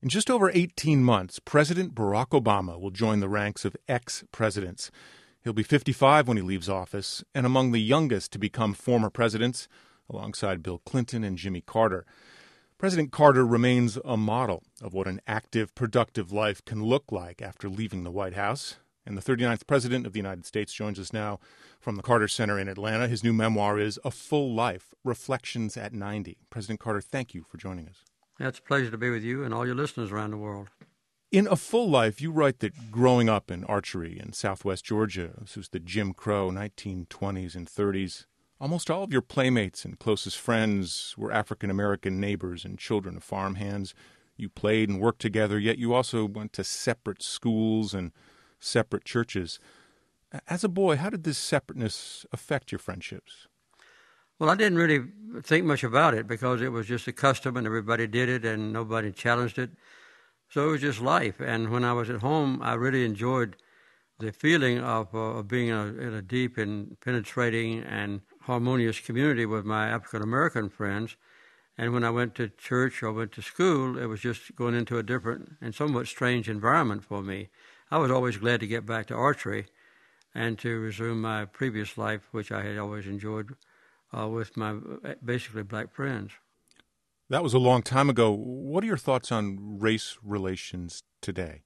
In just over 18 months, President Barack Obama will join the ranks of ex-presidents. He'll be 55 when he leaves office, and among the youngest to become former presidents, alongside Bill Clinton and Jimmy Carter. President Carter remains a model of what an active, productive life can look like after leaving the White House. And the 39th President of the United States joins us now from the Carter Center in Atlanta. His new memoir is A Full Life, Reflections at 90. President Carter, thank you for joining us. It's a pleasure to be with you and all your listeners around the world. In A Full Life, you write that growing up in archery in southwest Georgia, this was the Jim Crow 1920s and 30s, almost all of your playmates and closest friends were African-American neighbors and children of farmhands. You played and worked together, yet you also went to separate schools and separate churches. As a boy, how did this separateness affect your friendships? Well, I didn't really think much about it because it was just a custom and everybody did it and nobody challenged it. So it was just life. And when I was at home, I really enjoyed the feeling of being in a deep and penetrating and harmonious community with my African-American friends. And when I went to church or went to school, it was just going into a different and somewhat strange environment for me. I was always glad to get back to archery and to resume my previous life, which I had always enjoyed with my basically black friends. That was a long time ago. What are your thoughts on race relations today?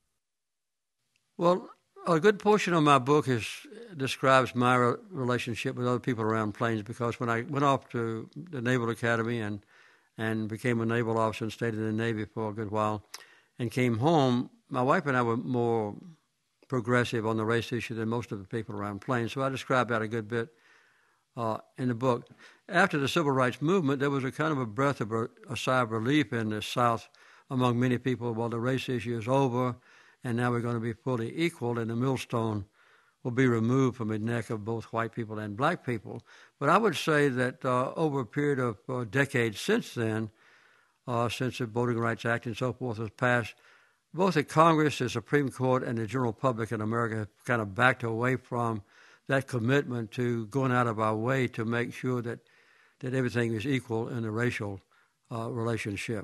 Well, a good portion of my book describes my relationship with other people around Plains, because when I went off to the Naval Academy and became a naval officer and stayed in the Navy for a good while and came home, my wife and I were more progressive on the race issue than most of the people around Plains. So I describe that a good bit in the book. After the Civil Rights Movement, there was a kind of a breath of a sigh of relief in the South among many people. Well, the race issue is over, and now we're going to be fully equal, and the millstone will be removed from the neck of both white people and black people. But I would say that over a period of decades since then, since the Voting Rights Act and so forth was passed, both the Congress, the Supreme Court, and the general public in America have kind of backed away from that commitment to going out of our way to make sure that everything is equal in the racial relationship.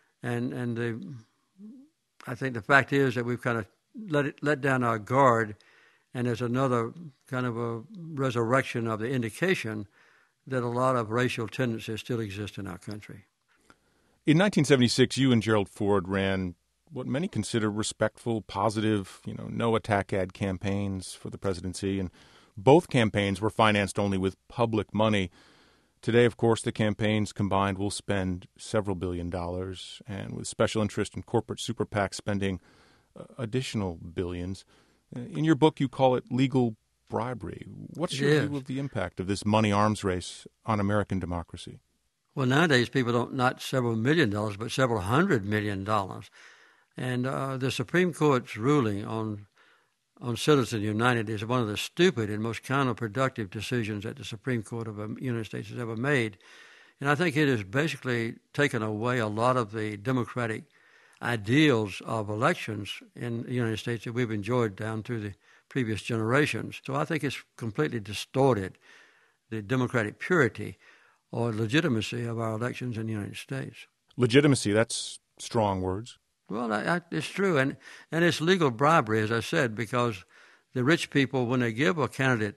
And I think the fact is that we've kind of let down our guard, and there's another kind of a resurrection of the indication that a lot of racial tendencies still exist in our country. In 1976, you and Gerald Ford ran what many consider respectful, positive, no attack ad campaigns for the presidency, and both campaigns were financed only with public money. Today, of course, the campaigns combined will spend several $billion, and with special interest in corporate super PACs spending additional billions. In your book, you call it legal bribery. What's your view of the impact of this money arms race on American democracy? Well, nowadays people don't, not several $1 million, but several $100 million. And the Supreme Court's ruling on Citizens United is one of the stupid and most counterproductive decisions that the Supreme Court of the United States has ever made. And I think it has basically taken away a lot of the democratic ideals of elections in the United States that we've enjoyed down through the previous generations. So I think it's completely distorted the democratic purity or legitimacy of our elections in the United States. Legitimacy, that's strong words. Well, it's true, and it's legal bribery, as I said, because the rich people, when they give a candidate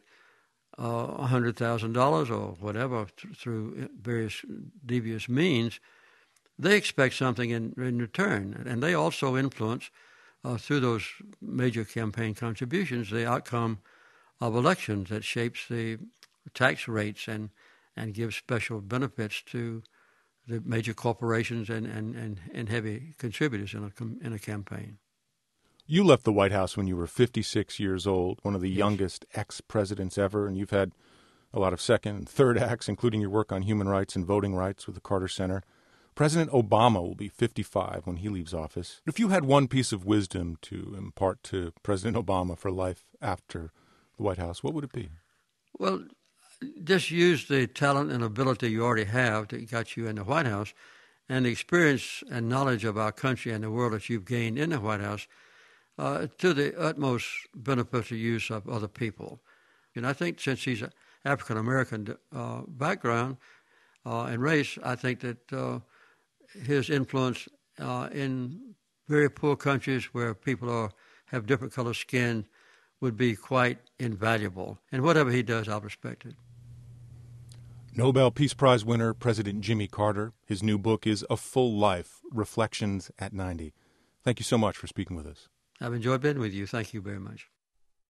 $100,000 or whatever through various devious means, they expect something in return, and they also influence through those major campaign contributions the outcome of elections that shapes the tax rates and gives special benefits to the major corporations and heavy contributors in a campaign. You left the White House when you were 56 years old, one of the youngest ex-presidents ever, and you've had a lot of second and third acts, including your work on human rights and voting rights with the Carter Center. President Obama will be 55 when he leaves office. If you had one piece of wisdom to impart to President Obama for life after the White House, what would it be? Well, just use the talent and ability you already have that got you in the White House and the experience and knowledge of our country and the world that you've gained in the White House to the utmost beneficial use of other people. And I think since he's an African-American background and race, I think that his influence in very poor countries where people have different colored skin would be quite invaluable. And whatever he does, I'll respect it. Nobel Peace Prize winner President Jimmy Carter. His new book is A Full Life, Reflections at 90. Thank you so much for speaking with us. I've enjoyed being with you. Thank you very much.